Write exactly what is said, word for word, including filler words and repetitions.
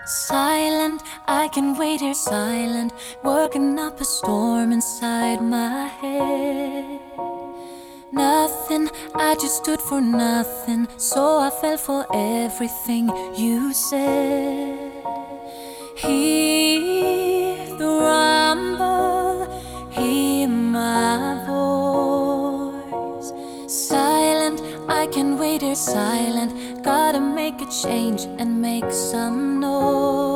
Silent, I can wait here silent, working up a storm inside my head. Nothing, I just stood for nothing, so I fell for everything you said. Hear the rumble, hear my voice. Silent, I can wait here silent, gotta make a change and make some noise.